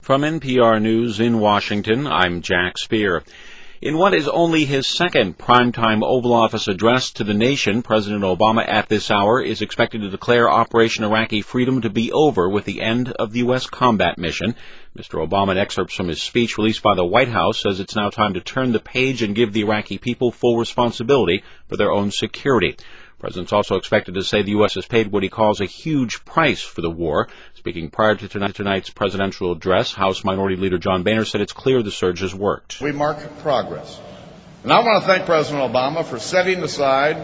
From NPR News in Washington, I'm Jack Speer. In what is only his second primetime Oval Office address to the nation, President Obama at this hour is expected to declare Operation Iraqi Freedom to be over with the end of the U.S. combat mission. Mr. Obama, in excerpts from his speech released by the White House, says it's now time to turn the page and give the Iraqi people full responsibility for their own security. The President's also expected to say the U.S. has paid what he calls a huge price for the war. Speaking prior to tonight's presidential address, House Minority Leader John Boehner said it's clear the surge has worked. We mark progress. And I want to thank President Obama for setting aside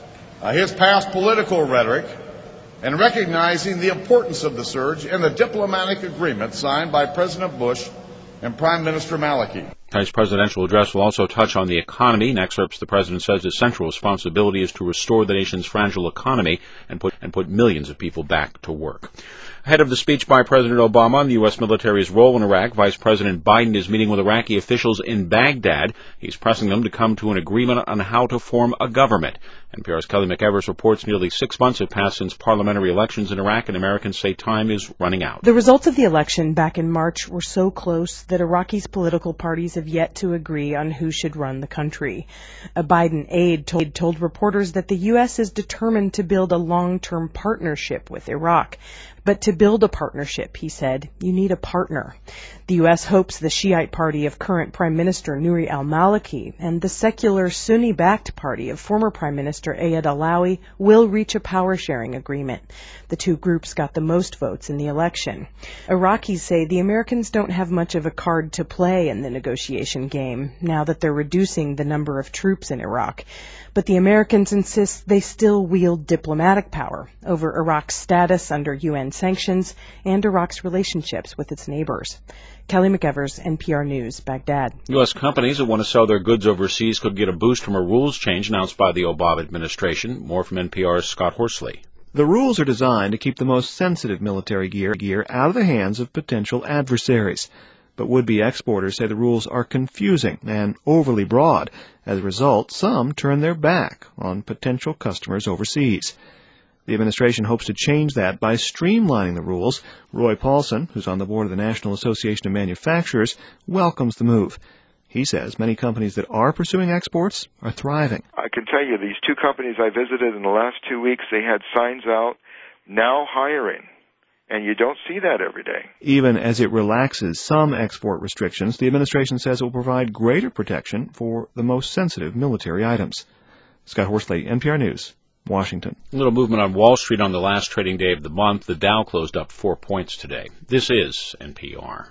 his past political rhetoric and recognizing the importance of the surge and the diplomatic agreement signed by President Bush and Prime Minister Maliki. Tonight's presidential address will also touch on the economy. In excerpts, the president says his central responsibility is to restore the nation's fragile economy and put millions of people back to work. Ahead of the speech by President Obama on the U.S. military's role in Iraq, Vice President Biden is meeting with Iraqi officials in Baghdad. He's pressing them to come to an agreement on how to form a government. NPR's Kelly McEvers reports nearly 6 months have passed since parliamentary elections in Iraq, and Americans say time is running out. The results of the election back in March were so close that Iraqi's political parties have yet to agree on who should run the country. A Biden aide told reporters that the U.S. is determined to build a long-term partnership with Iraq. But to build a partnership, he said, you need a partner. The U.S. hopes the Shiite party of current Prime Minister Nouri al-Maliki and the secular Sunni-backed party of former Prime Minister Ayad Allawi will reach a power-sharing agreement. The two groups got the most votes in the election. Iraqis say the Americans don't have much of a card to play in the negotiation game, now that they're reducing the number of troops in Iraq. But the Americans insist they still wield diplomatic power over Iraq's status under UN sanctions and Iraq's relationships with its neighbors. Kelly McEvers, NPR News, Baghdad. U.S. companies that want to sell their goods overseas could get a boost from a rules change announced by the Obama administration. More from NPR's Scott Horsley. The rules are designed to keep the most sensitive military gear out of the hands of potential adversaries. But would-be exporters say the rules are confusing and overly broad. As a result, some turn their back on potential customers overseas. The administration hopes to change that by streamlining the rules. Roy Paulson, who's on the board of the National Association of Manufacturers, welcomes the move. He says many companies that are pursuing exports are thriving. I can tell you these two companies I visited in the last 2 weeks, they had signs out, now hiring. And you don't see that every day. Even as it relaxes some export restrictions, the administration says it will provide greater protection for the most sensitive military items. Scott Horsley, NPR News, Washington. A little movement on Wall Street on the last trading day of the month. The Dow closed up 4 points today. This is NPR.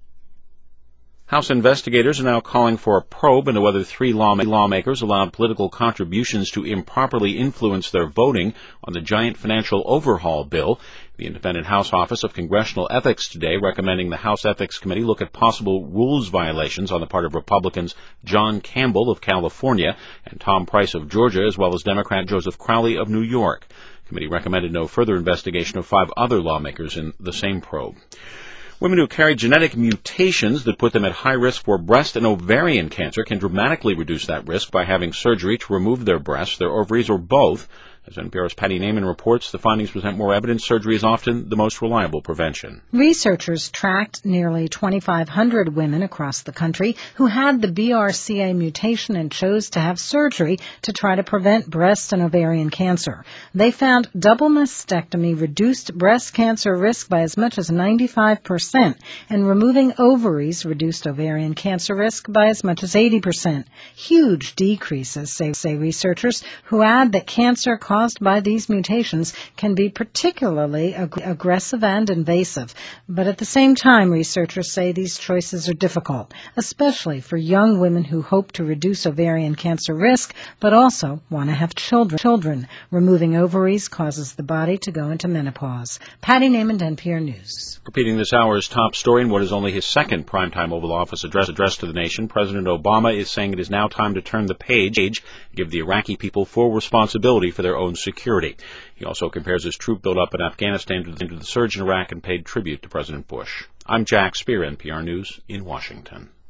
House investigators are now calling for a probe into whether 3 lawmakers allowed political contributions to improperly influence their voting on the giant financial overhaul bill. The Independent House Office of Congressional Ethics today recommending the House Ethics Committee look at possible rules violations on the part of Republicans John Campbell of California and Tom Price of Georgia, as well as Democrat Joseph Crowley of New York. The committee recommended no further investigation of 5 other lawmakers in the same probe. Women who carry genetic mutations that put them at high risk for breast and ovarian cancer can dramatically reduce that risk by having surgery to remove their breasts, their ovaries, or both. As NPR's Patty Naiman reports, the findings present more evidence surgery is often the most reliable prevention. Researchers tracked nearly 2,500 women across the country who had the BRCA mutation and chose to have surgery to try to prevent breast and ovarian cancer. They found double mastectomy reduced breast cancer risk by as much as 95%, and removing ovaries reduced ovarian cancer risk by as much as 80%. Huge decreases, say researchers, who add that cancer caused by these mutations can be particularly aggressive and invasive. But at the same time, researchers say these choices are difficult, especially for young women who hope to reduce ovarian cancer risk, but also want to have children. Removing ovaries causes the body to go into menopause. Patty Naiman, NPR News. Repeating this hour's top story in what is only his second primetime Oval Office address to the nation, President Obama is saying it is now time to turn the page, give the Iraqi people full responsibility for their own security. He also compares his troop buildup in Afghanistan to the surge in Iraq and paid tribute to President Bush. I'm Jack Speer, NPR News in Washington.